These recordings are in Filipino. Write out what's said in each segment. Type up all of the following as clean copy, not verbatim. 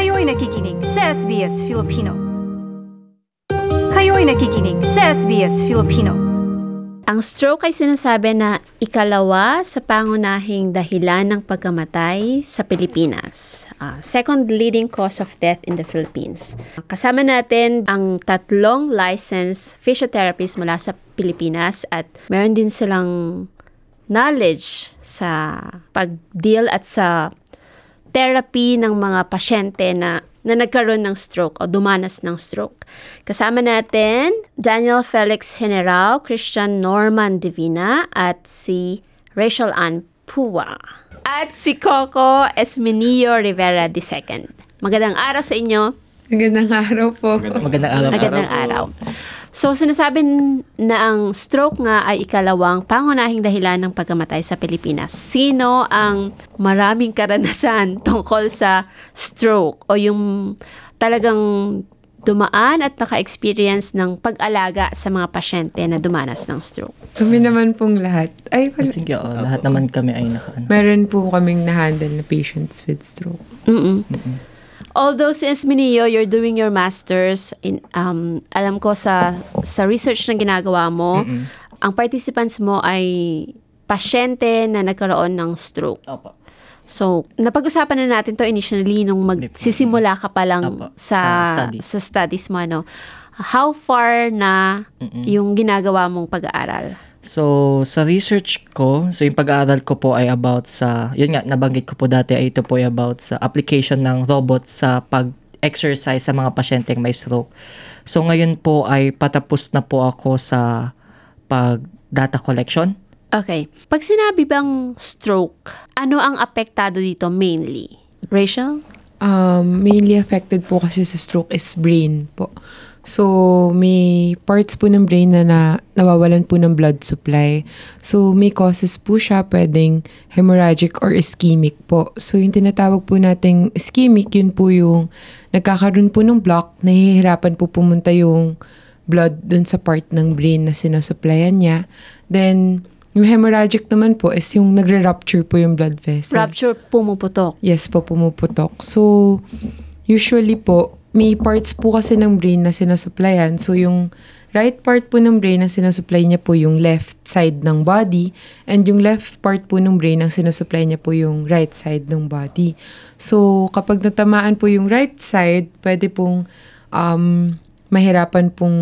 Kayo'y nakikinig sa SBS Filipino. Kayo'y nakikinig sa SBS Filipino. Ang stroke ay sinasabi na ikalawa sa pangunahing dahilan ng pagkamatay sa Pilipinas. Second leading cause of death in the Philippines. Kasama natin ang 3 licensed physiotherapists mula sa Pilipinas at meron din silang knowledge sa pag-deal at sa therapy ng mga pasyente na nagkaroon ng stroke o dumanas ng stroke. Kasama natin Daniel Felix General, Christian Norman Divina at si Rachel Ann Pua. At si Coco Esmenio Rivera II. Magandang araw sa inyo. Magandang araw po. Magandang araw. So, sinasabi na ang stroke nga ay ikalawang pangunahing dahilan ng pagkamatay sa Pilipinas. Sino ang maraming karanasan tungkol sa stroke o yung talagang dumaan at naka-experience ng pag-alaga sa mga pasyente na dumanas ng stroke? Kami naman pong lahat. Ay, wala. Sige, lahat naman kami ay Meron po kaming na-handle na patients with stroke. Although since Minio, you're doing your masters, alam ko sa research na ginagawa mo, ang participants mo ay pasyente na nagkaroon ng stroke. Opo. So, napag-usapan na natin to initially nung magsisimula ka pa lang sa studies mo. Ano. How far na yung ginagawa mong pag-aaral? So, sa research ko, yung pag-aaral ko po ay about sa, yun nga, nabanggit ko po dati, ay ito po ay about sa application ng robot sa pag-exercise sa mga pasyenteng may stroke. So, ngayon po ay patapos na po ako sa pag-data collection. Okay. Pag sinabi bang stroke, ano ang apektado dito mainly? Rachel? Mainly affected po kasi sa stroke is brain po. So, may parts po ng brain na nawawalan po ng blood supply. So, may causes po siya, pwedeng hemorrhagic or ischemic po. So, yung tinatawag po nating ischemic, yun po yung nagkakaroon po ng block, nahihirapan po pumunta yung blood dun sa part ng brain na sinusupplyan niya. Then, yung hemorrhagic naman po is yung nagre-rupture po yung blood vessel. Rupture, pumuputok. Yes po, pumuputok. So, usually po, may parts po kasi ng brain na sinusupplyan. So, yung right part po ng brain na sinusupply niya po yung left side ng body and yung left part po ng brain ang sinusupply niya po yung right side ng body. So, kapag natamaan po yung right side, pwede pong mahirapan pong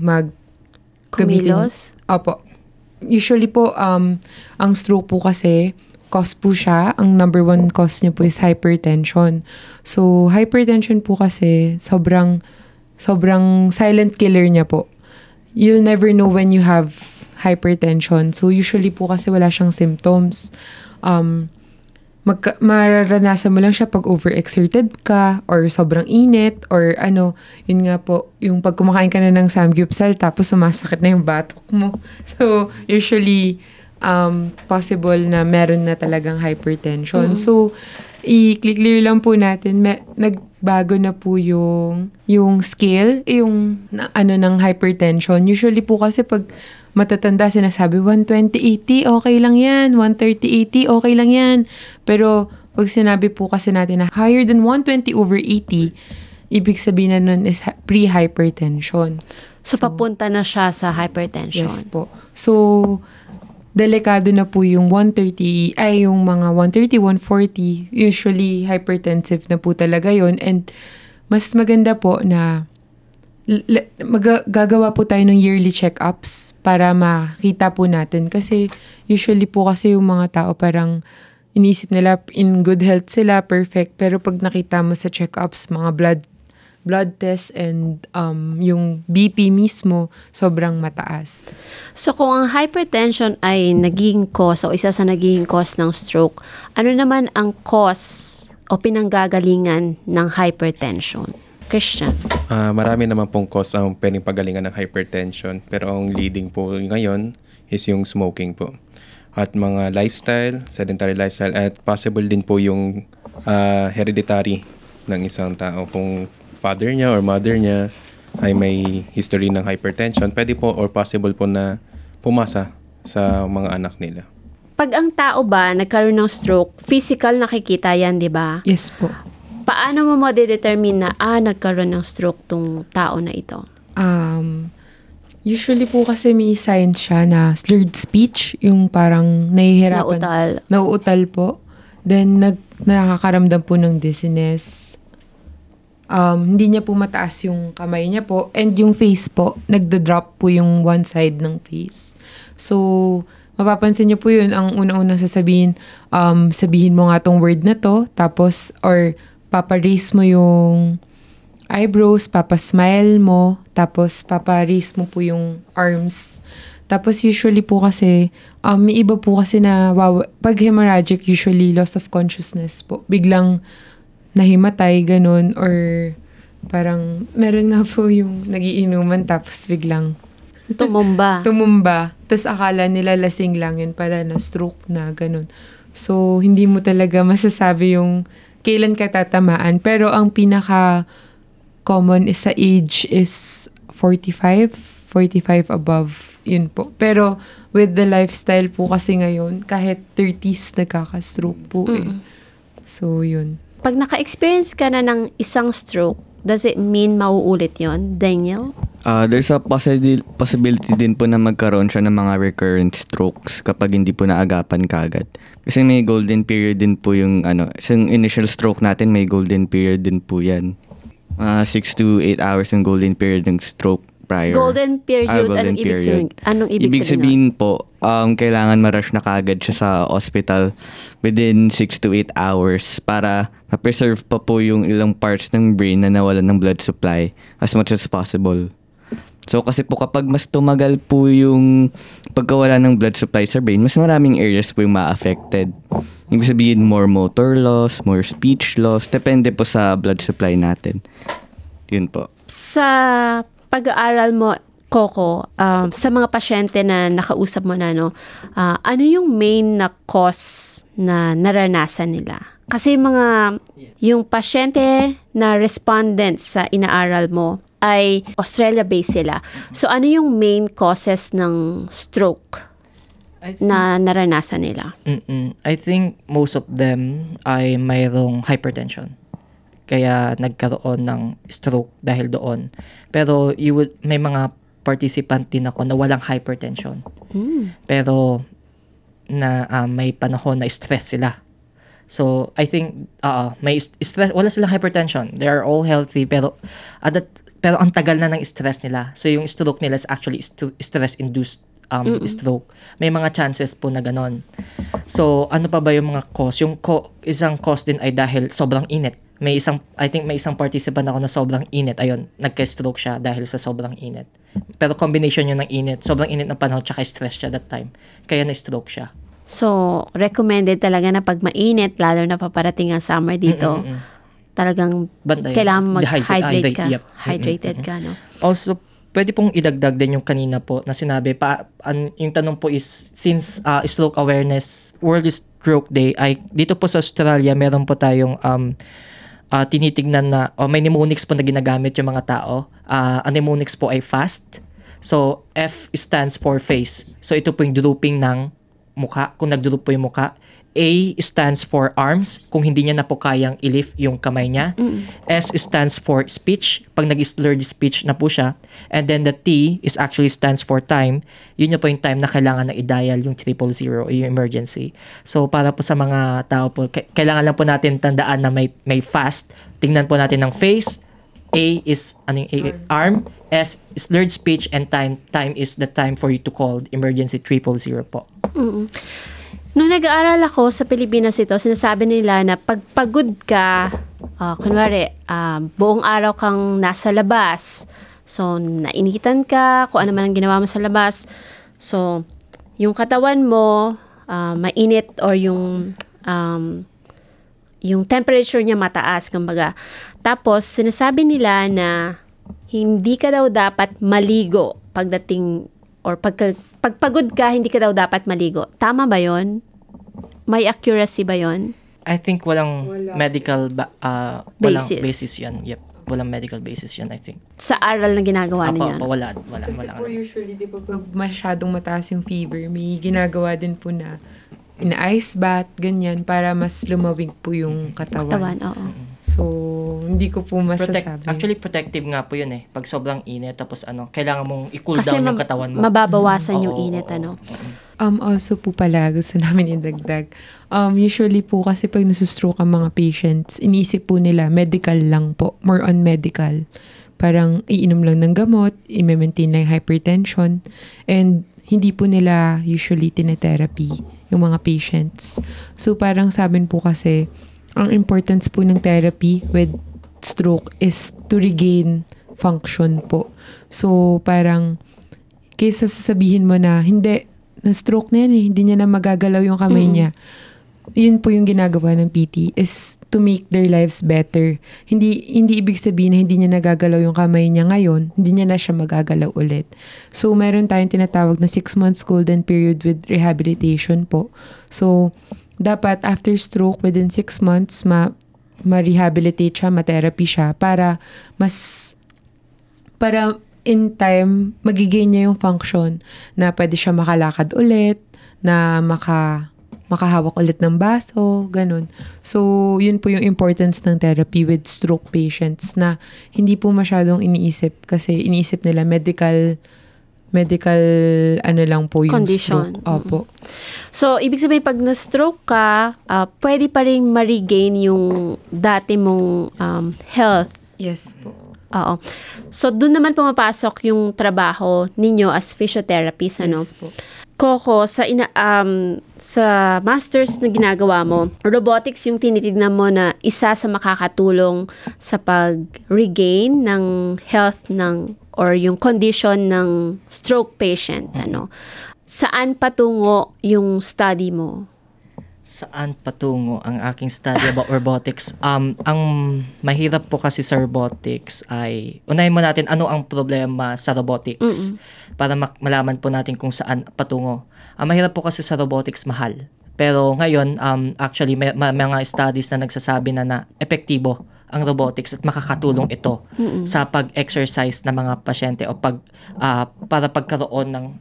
Kumilos? Opo. Usually po, ang stroke po kasi, cause po siya, ang number 1 cause niya po is hypertension. So, hypertension po kasi, sobrang silent killer niya po. You'll never know when you have hypertension. So, usually po kasi wala siyang symptoms. Mararanasan mo lang siya pag overexerted ka or sobrang init or yun nga po, yung pag kumakain ka na ng samgyeopsal tapos sumasakit na yung batok mo. So, usually, possible na meron na talagang hypertension. So, i-clear lang po natin, nagbago na po yung scale, yung ng hypertension. Usually po kasi pag matatanda, sinasabi 120/80, okay lang yan. 130/80, okay lang yan. Pero pag sinabi po kasi natin na higher than 120/80, ibig sabihin na nun is pre-hypertension. So, papunta na siya sa hypertension. Yes po. So, delikado na po yung yung mga 130, 140. Usually, hypertensive na po talaga yon. And mas maganda po na gagawa po tayo ng yearly check-ups para makita po natin. Kasi usually po kasi yung mga tao parang inisip nila in good health sila, perfect. Pero pag nakita mo sa check-ups, mga blood test and yung BP mismo, sobrang mataas. So, kung ang hypertension ay naging cause o isa sa naging cause ng stroke, ano naman ang cause o pinanggagalingan ng hypertension? Christian? Marami naman pong cause ang pwedeng pagalingan ng hypertension. Pero ang leading po ngayon is yung smoking po. At mga lifestyle, sedentary lifestyle, at possible din po yung hereditary ng isang tao. Kung father niya or mother niya ay may history ng hypertension, pwede po or possible po na pumasa sa mga anak nila. Pag ang tao ba nagkaroon ng stroke, physical nakikita yan, di ba? Yes po. paano mo ma-determine na, nagkaroon ng stroke tong tao na ito? Usually po kasi may signs siya na slurred speech, yung parang nahihirapan. Nauutal. Nauutal po. Then, nakakaramdam po ng dizziness. Hindi niya po mataas yung kamay niya po. And yung face po, nagda-drop po yung one side ng face. So, mapapansin niyo po yun, ang una-unang sasabihin, sabihin mo nga tong word na to, tapos, or papa-raise mo yung eyebrows, papa-smile mo, tapos papa-raise mo po yung arms. Tapos usually po kasi, may iba po kasi na pag hemorrhagic, usually loss of consciousness po. Biglang nahimatay, ganun, or parang meron nga po yung nagiinuman tapos biglang Tumumba. tumumba. Tapos akala nila lasing lang yun, pala na stroke na, ganun. So, hindi mo talaga masasabi yung kailan ka tatamaan. Pero ang pinaka common is sa age is 45 above, yun po. Pero with the lifestyle po kasi ngayon, kahit 30s nagkaka-stroke po eh. So, yun. Pag naka-experience ka na ng isang stroke, does it mean mauulit yon, Daniel? There's a possibility din po na magkaroon siya ng mga recurrent strokes kapag hindi po naagapan kagad. Kasi may golden period din po yung yung initial stroke natin, may golden period din po yan. 6 to 8 hours yung golden period ng stroke prior. Golden period, Golden anong ibig period. sabihin? Anong ibig sabihin po, kailangan ma-rush na kagad siya sa hospital within 6 to 8 hours para ma-preserve pa po yung ilang parts ng brain na nawalan ng blood supply as much as possible. So kasi po kapag mas tumagal po yung pagkawala ng blood supply sa brain, mas maraming areas po yung ma-affected. Ibig sabihin more motor loss, more speech loss, depende po sa blood supply natin. Yun po. Sa pag-aaral mo, Coco, sa mga pasyente na nakausap mo na, ano yung main na cause na naranasan nila? Kasi yung pasyente na respondents sa inaaral mo ay Australia-based sila. So, ano yung main causes ng stroke na naranasan nila? I think most of them ay mayroong hypertension. Kaya nagkaroon ng stroke dahil doon. Pero may mga participant din ako na walang hypertension. Pero may panahon na stress sila. So, I think may stress, wala silang hypertension. They are all healthy pero ang tagal na ng stress nila. So, yung stroke nila is actually stress-induced stroke. May mga chances po na ganon. So, ano pa ba yung mga cause? Yung isang cause din ay dahil sobrang init. I think may isang participant ako na sobrang init. Ayun, nagka-stroke siya dahil sa sobrang init. Pero combination yun ng init, sobrang init ng panahon tsaka stress siya that time. Kaya na-stroke siya. So, recommended talaga na pag mainit, lalo na paparating ang summer dito, talagang Banda yun. kailangan mag-hydrate ka. Yep. Hydrated ka, no? Also, pwede pong idagdag din yung kanina po na sinabi yung tanong po is, since Stroke Awareness World Stroke Day, ay dito po sa Australia, meron po tayong tinitignan na, may mnemonics po na ginagamit yung mga tao. Ang mnemonics po ay FAST. So, F stands for face. So, ito po yung drooping ng mukha, kung nagdroop po yung mukha. A stands for arms, kung hindi niya na po kayang i-lift yung kamay niya. S stands for speech, pag nag-slurred speech na po siya. And then the T is actually stands for time. Yun na po yung time na kailangan na i-dial yung 000, yung emergency. So para po sa mga tao po, kailangan lang po natin tandaan na may fast. Tingnan po natin ng face. A is arm. S slurred speech, and time is the time for you to call emergency 000 po. Nung nag-aaral ako sa Pilipinas ito, sinasabi nila na pag pagod ka, kunwari, buong araw kang nasa labas, so nainitan ka, kung ano man ang ginawa mo sa labas, so yung katawan mo, mainit or yung temperature niya mataas, kumbaga. Tapos, sinasabi nila na hindi ka daw dapat maligo pagdating, or pagpagod ka, hindi ka daw dapat maligo. Tama ba yon? May accuracy ba yon? I think walang medical Basis. walang basis yan. Yep. Walang medical basis yan, I think. Sa aral na ginagawa niya? Wala. Kasi po usually, di ba, pag masyadong mataas yung fever, may ginagawa din po na in-ice bath, ganyan, para mas lumawig po yung katawan. Oo. So, hindi ko po masasabi. Actually, protective nga po yun eh. Pag sobrang init, tapos kailangan mong i-cool Kasi down yung katawan mo. mababawasan yung Oo, init, oo, ano? Also po pala, gusto namin idagdag. Usually po kasi pag nasustroke ang mga patients, iniisip po nila medical lang po. More on medical. Parang iinom lang ng gamot, i-maintain lang yung hypertension, and hindi po nila usually tinetherapy yung mga patients. So parang sabi po kasi, ang importance po ng therapy with stroke is to regain function po. So parang, kaysa sasabihin mo na, hindi, na-stroke na yan eh, hindi niya na magagalaw yung kamay niya. Yun po yung ginagawa ng PT is to make their lives better. Hindi ibig sabihin na hindi niya nagagalaw yung kamay niya ngayon, hindi niya na siya magagalaw ulit. So, meron tayong tinatawag na 6 months golden period with rehabilitation po. So, dapat after stroke, within 6 months, ma-rehabilitate siya, ma-therapy siya para in time, magigain niya yung function na pwede siya makalakad ulit, na makahawak ulit ng baso, ganun. So, yun po yung importance ng therapy with stroke patients na hindi po masyadong iniisip kasi iniisip nila medical ano lang po yung Condition. stroke. Opo. So, ibig sabihin, pag na-stroke ka, pwede pa rin ma-regain yung dati mong health. Yes po. Oo. So, doon naman pumapasok yung trabaho ninyo as physiotherapist, ano? Yes po. Coco, sa masters na ginagawa mo, robotics yung tinitignan mo na isa sa makakatulong sa pag-regain ng health or yung condition ng stroke patient, ano? Saan patungo yung study mo? Saan patungo ang aking study about robotics? Ang mahirap po kasi sa robotics ay, unahin mo natin ano ang problema sa robotics para malaman po natin kung saan patungo. Ang mahirap po kasi sa robotics, mahal. Pero ngayon, actually, may mga studies na nagsasabi na epektibo ang robotics at makakatulong ito sa pag-exercise ng mga pasyente o para pagkaroon ng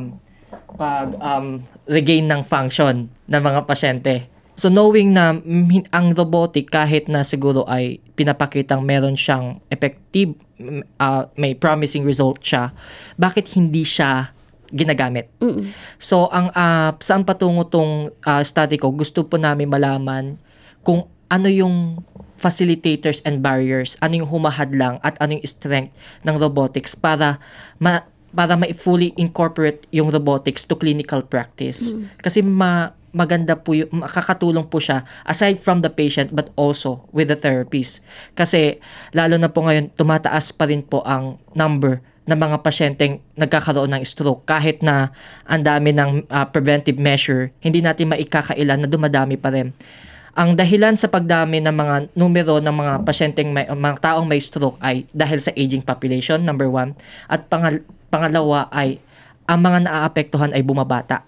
regain ng function ng mga pasyente. So knowing na ang robotic kahit na siguro ay pinapakitang meron siyang effective, may promising result siya, bakit hindi siya ginagamit? So saan patungo tong study ko, gusto po namin malaman kung ano yung facilitators and barriers, ano yung humahadlang at ano yung strength ng robotics para ma-fully incorporate yung robotics to clinical practice. Kasi maganda po yung, makakatulong po siya aside from the patient but also with the therapist. Kasi lalo na po ngayon, tumataas pa rin po ang number ng mga pasyenteng nagkakaroon ng stroke. Kahit na ang dami ng preventive measure, hindi natin maikakailan na dumadami pa rin. Ang dahilan sa pagdami ng mga numero ng mga pasyenteng mga taong may stroke ay dahil sa aging population, number 1. At pangalawa ay ang mga naaapektuhan ay bumabata.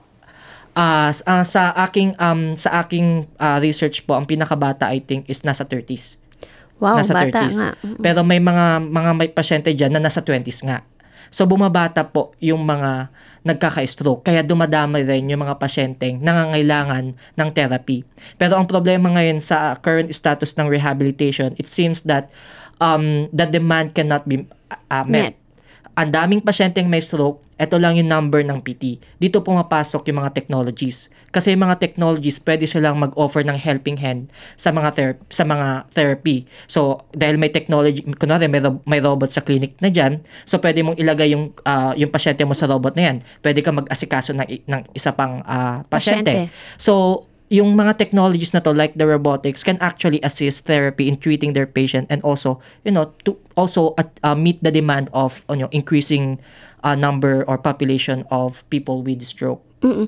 Sa aking research po, ang pinakabata I think is nasa 30s. Wow, nasa bata 30s. nga. Pero may mga may pasyente diyan na nasa 20s nga. So bumabata po yung mga nagkaka-stroke. Kaya dumadami rin yung mga pasyenteng nangangailangan ng therapy. Pero ang problema ngayon sa current status ng rehabilitation, it seems that the demand cannot be met. Ang daming pasyenteng may stroke, ito lang yung number ng PT. Dito pumapasok yung mga technologies. Kasi yung mga technologies, pwede silang mag-offer ng helping hand sa mga therapy. So, dahil may technology, kunwari may robot sa clinic na dyan, so pwede mong ilagay yung pasyente mo sa robot na yan. Pwede ka mag-asikaso ng isa pang pasyente. So, yung mga technologies na to, like the robotics, can actually assist therapy in treating their patient and also, to also meet the demand of increasing number or population of people with stroke.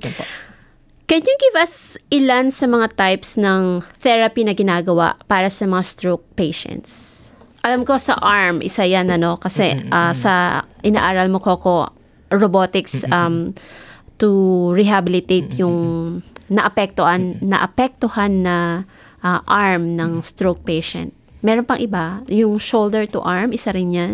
Can you give us ilan sa mga types ng therapy na ginagawa para sa mga stroke patients? Alam ko sa arm, isa yan, kasi sa inaaral mo, Coco, robotics to rehabilitate yung naapektuhan na arm ng stroke patient. Meron pang iba? Yung shoulder to arm, isa rin yan?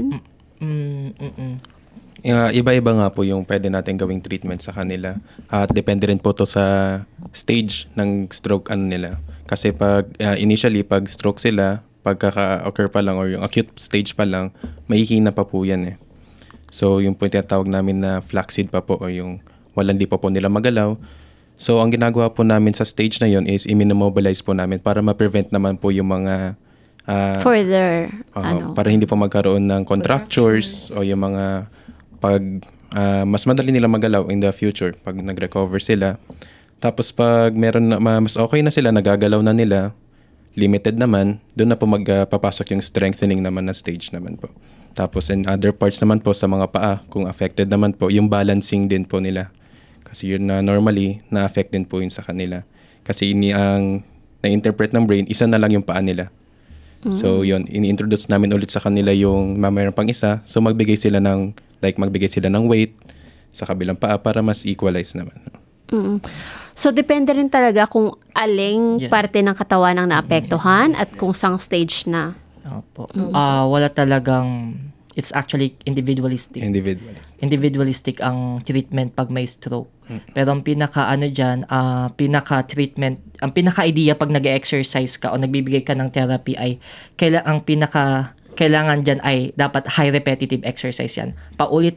Iba-iba nga po yung pwede natin gawing treatment sa kanila. At depende rin po to sa stage ng stroke nila. Kasi initially, pag stroke sila, pagkaka-occur pa lang or yung acute stage pa lang, mahihina pa po yan eh. So, yung po yung tinatawag namin na flaccid pa po o yung walang di pa po nila magalaw. So, ang ginagawa po namin sa stage na yon is immobilize po namin para ma-prevent naman po yung mga Further, para hindi po magkaroon ng contractures o yung mga mas madali nila magalaw in the future pag nag-recover sila. Tapos pag meron na, mas okay na sila, nagagalaw na nila, limited naman, doon na po magpapasok yung strengthening naman na stage naman po. Tapos in other parts naman po sa mga paa, kung affected naman po, yung balancing din po nila. Kasi yun na normally, na-affect din po yun sa kanila. Kasi ang na-interpret ng brain, isa na lang yung paa nila. So yun, ini-introduce namin ulit sa kanila yung mayroon pang isa. So magbigay sila ng weight sa kabilang paa para mas equalize naman. So, depende rin talaga kung aling Yes. parte ng katawan ang naapektuhan at kung sang stage na. Opo. Wala talagang, it's actually individualistic. Individualistic ang treatment pag may stroke. Pero ang pinaka-treatment, ang pinaka-idea pag nag-exercise ka o nagbibigay ka ng therapy ay kailangan dyan ay dapat high repetitive exercise yan. Paulit.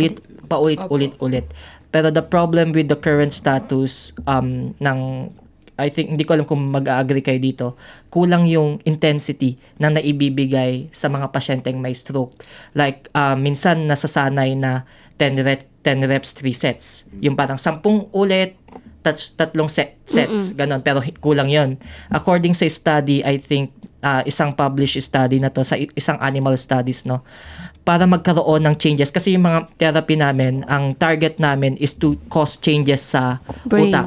Pero the problem with the current status I think, hindi ko alam kung mag-agree kayo dito, kulang yung intensity na naibibigay sa mga pasyenteng may stroke. Like, minsan nasasanay na 10 reps, 3 sets. Yung parang 10 ulit, tatlong sets, ganon. Pero kulang yon. According sa study, I think, isang published study na to sa isang animal studies, no, para magkaroon ng changes. Kasi yung mga therapy namin, ang target namin is to cause changes sa Brain. utak.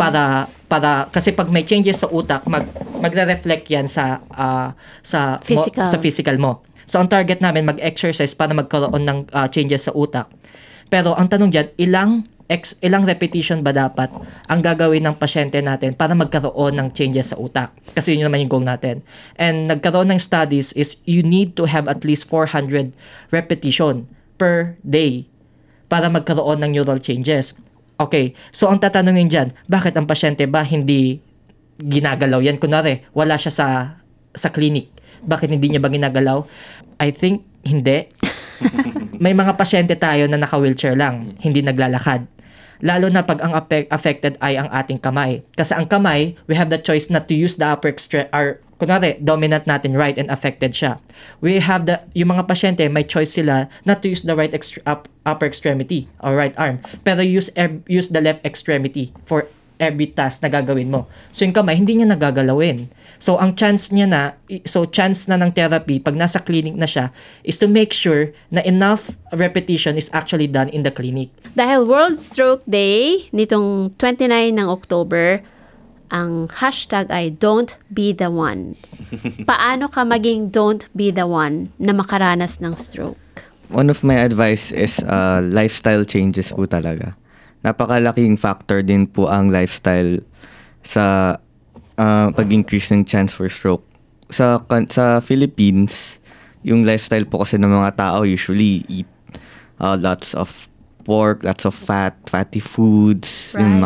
Kasi pag may changes sa utak, magre-reflect yan sa Physical. sa physical mo. So ang target namin mag-exercise para magkaroon ng changes sa utak. Pero ang tanong diyan, ilang repetition ba dapat ang gagawin ng pasyente natin para magkaroon ng changes sa utak? Kasi yun naman yung goal natin. And nagkaroon ng studies is you need to have at least 400 repetition per day para magkaroon ng neural changes. Okay, so ang tatanungin dyan, bakit ang pasyente ba hindi ginagalaw yan? Kunwari, wala siya sa clinic. Bakit hindi niya ba ginagalaw? I think hindi. May mga pasyente tayo na naka-wheelchair lang, hindi naglalakad. Lalo na pag ang affected ay ang ating kamay. Kasi ang kamay, we have the choice not to use the upper kunwari, dominant natin right and affected siya. We have yung mga pasyente, may choice sila not to use the right upper extremity or right arm. Pero use the left extremity for every task na gagawin mo. So yung kamay, hindi niya nagagalawin. So ang chance na ng therapy pag nasa clinic na siya is to make sure na enough repetition is actually done in the clinic. Dahil World Stroke Day nitong 29 ng October, ang hashtag ay Don't Be the One. Paano ka maging don't be the one na makaranas ng stroke? One of my advice is lifestyle changes po talaga. Napakalaking factor din po ang lifestyle sa pag-increase ng chance for stroke. Sa Philippines, yung lifestyle po kasi ng mga tao usually eat lots of pork, lots of fatty foods, yung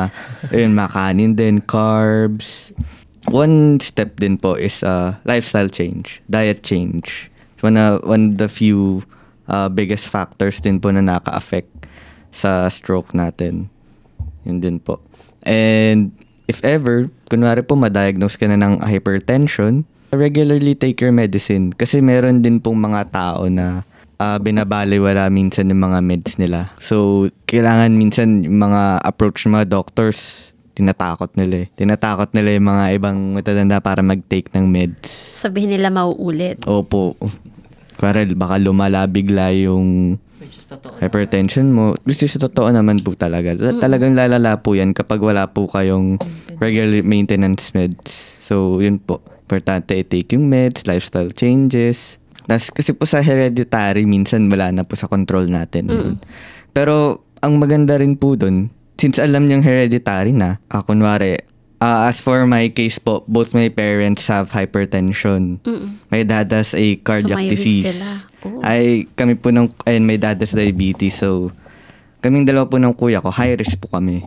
mga kanin din, carbs. One step din po is lifestyle change, diet change. One of the few biggest factors din po na naka-affect sa stroke natin. Yun din po. And if ever, kunwari po ma-diagnose ka na ng hypertension, regularly take your medicine. Kasi meron din pong mga tao na binabaliwala minsan yung mga meds nila. So, kailangan minsan yung mga approach ng mga doctors, tinatakot nila yung mga ibang matatanda para mag-take ng meds. Sabihin nila mauulit. Opo. Para baka lumala bigla yung hypertension mo. Which is totoo naman po talaga. Talagang lalala po yan kapag wala po kayong regular maintenance meds. So, yun po. Importante i-take yung meds, lifestyle changes. Kasi po sa hereditary, minsan wala na po sa control natin. Pero, ang maganda rin po dun, since alam niyang hereditary na, kunwari, as for my case po, both my parents have hypertension. My dad has a cardiac So, may risk disease. sila. Oh. Kami po my dad has diabetes. So, kaming dalawa po ng kuya ko, high risk po kami.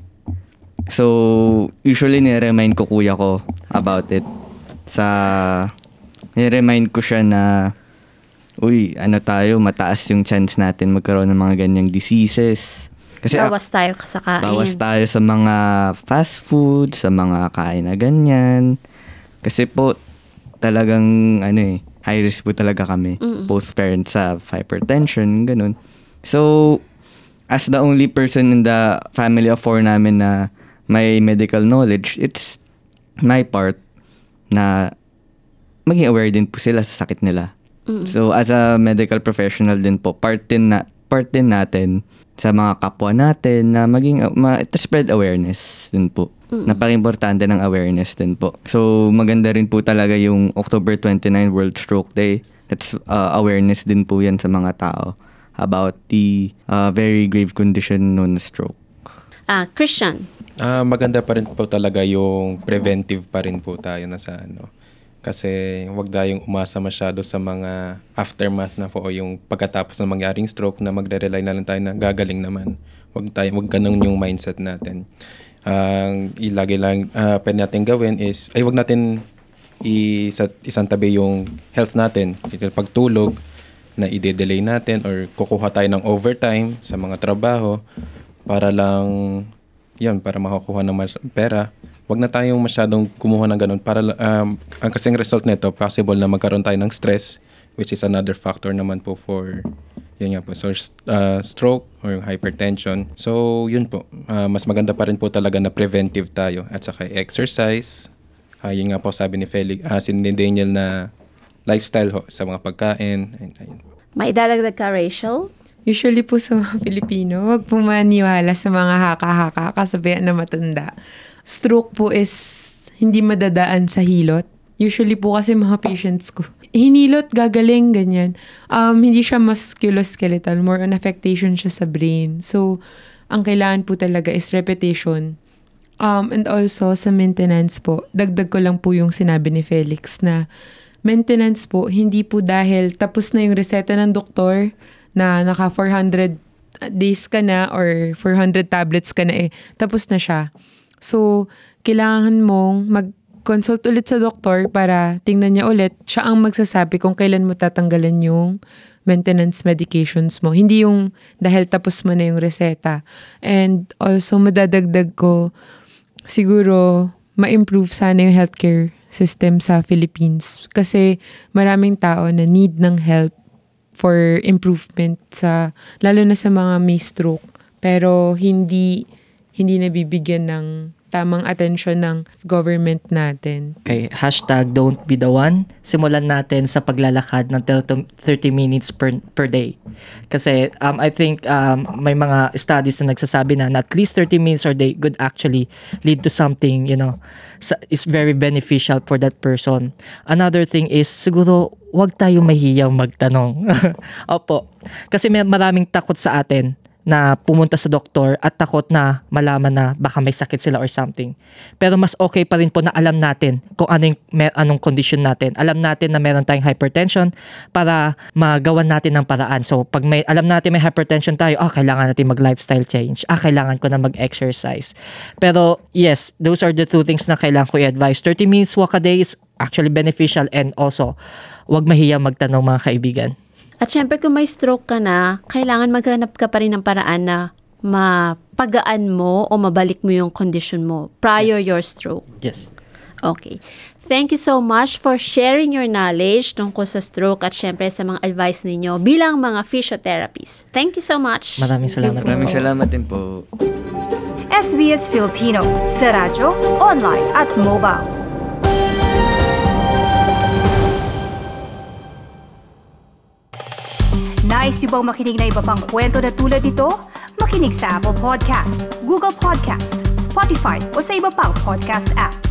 So, usually nire-remind ko kuya ko about it sa nire-remind ko siya na, uy, mataas yung chance natin magkaroon ng mga ganyang diseases. Kasi Bawas tayo sa kain. bawas tayo sa mga fast food, sa mga kain na ganyan. Kasi po, talagang, high risk po talaga kami. Both parents have hypertension, ganun. So, as the only person in the family of 4 namin na may medical knowledge, it's my part na maging aware din po sila sa sakit nila. So, as a medical professional din po, part din natin sa mga kapwa natin na maging to spread awareness din po. Napaka-importante ng awareness din po. So, maganda rin po talaga yung October 29 World Stroke Day. That's awareness din po yan sa mga tao about the very grave condition known as stroke. Christian. Maganda pa rin po talaga yung preventive pa rin po tayo na sa Kasi wag tayong umasa masyado sa mga aftermath na po o yung pagkatapos ng mangyaring stroke na magre-rely na lang tayo na gagaling naman. Wag ganun yung mindset natin. Ilagay lang pwede natin gawin is wag natin isang tabi yung health natin. Pagtulog na i-delay natin or kukuha tayo ng overtime sa mga trabaho para lang para makakuha ng pera. Wag na tayong masyadong kumuha ng ganun para ang kasing result nito possible na magkaroon tayo ng stress, which is another factor naman po for stroke or hypertension. So yun po, mas maganda pa rin po talaga na preventive tayo at saka exercise. Yun nga po sabi ni ni Daniel na lifestyle sa mga pagkain. May idadagdag ka, Rachel? Usually po sa mga Pilipino, wag po maniwala sa mga haka-haka kasabihan na matanda. Stroke po is hindi madadaan sa hilot. Usually po kasi mga patients ko, hinilot, gagaling, ganyan. Hindi siya musculoskeletal, more on affectation siya sa brain. So, ang kailangan po talaga is repetition. And also, sa maintenance po, dagdag ko lang po yung sinabi ni Felix na maintenance po, hindi po dahil tapos na yung reseta ng doktor na naka 400 days ka na or 400 tablets ka na tapos na siya. So, kailangan mong mag-consult ulit sa doktor para tingnan niya ulit. Siya ang magsasabi kung kailan mo tatanggalan yung maintenance medications mo. Hindi yung dahil tapos mo na yung reseta. And also, madadagdag ko, siguro, ma-improve sana yung healthcare system sa Philippines. Kasi maraming tao na need ng help for improvement lalo na sa mga may stroke. Pero hindi nabibigyan ng tamang atensyon ng government natin. Okay, #don't be the one. Simulan natin sa paglalakad ng 30 minutes per day. Kasi I think may mga studies na nagsasabi na at least 30 minutes per day could actually lead to something, is very beneficial for that person. Another thing is siguro wag tayo mahiyang magtanong. Opo. Kasi may maraming takot sa atin na pumunta sa doktor at takot na malaman na baka may sakit sila or something. Pero mas okay pa rin po na alam natin kung anong condition natin. Alam natin na meron tayong hypertension para magawan natin ng paraan. So, pag alam natin may hypertension tayo, kailangan natin mag-lifestyle change. Kailangan ko na mag-exercise. Pero, yes, those are the two things na kailangan ko i-advise. 30 minutes walk a day is actually beneficial and also, wag mahiya magtanong mga kaibigan. At syempre kung may stroke ka na, kailangan maghanap ka pa rin ng paraan na mapagaan mo o mabalik mo yung condition mo prior your stroke. Yes. Okay. Thank you so much for sharing your knowledge tungkol sa stroke at syempre sa mga advice ninyo bilang mga physiotherapists. Thank you so much. Maraming salamat. Maraming salamat din po. SBS Filipino sa radyo, online at mobile. Nice yung bang makinig na iba pang kwento na tulad ito? Makinig sa Apple Podcast, Google Podcast, Spotify o sa iba pang podcast apps.